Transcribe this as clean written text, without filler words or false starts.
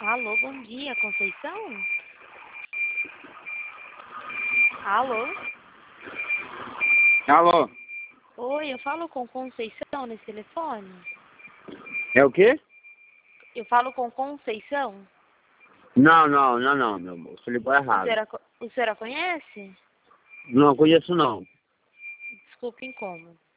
Alô, bom dia, Conceição? Alô? Alô, Oi, eu falo com Conceição nesse telefone? é o quê? Eu falo com Conceição? Não, meu amor, você ligou errado. O senhor a conhece? Não conheço não. Desculpe o incômodo.